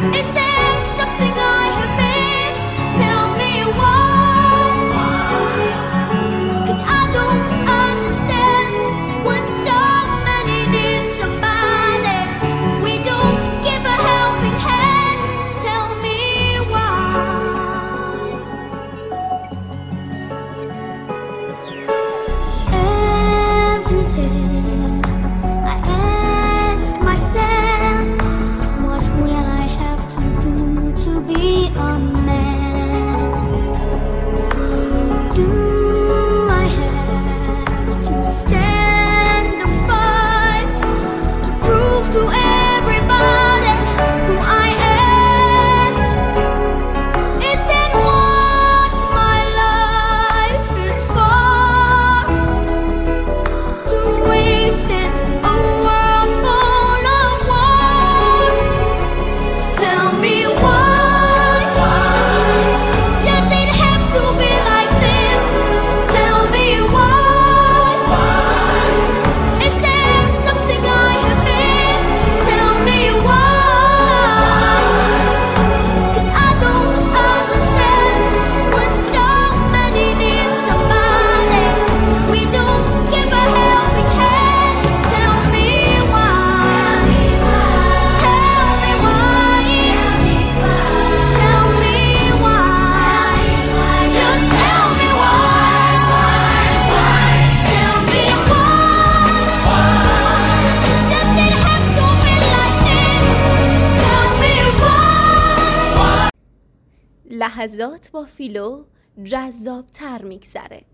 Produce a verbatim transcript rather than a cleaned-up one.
Is there something I have missed? Tell me why. 'Cause I don't understand when so many need somebody. We don't give a helping hand. Tell me why. Every day I ask myself, what will I have to do to be a man? Do I have to stand and fight to prove to everybody who I am? Is that what my life is for? To waste in a world full of war? Tell me why. Does it have to be like this? Tell me why. Is there something I have missed? Tell me why. 'Cause I don't understand when so many need somebody. We don't give a helping hand. Tell me why. Tell me why. Tell me why. Just tell me why. Tell me why. Does it have to be like this? Tell me why. لحظات با فیلو جذاب‌تر می‌گذره.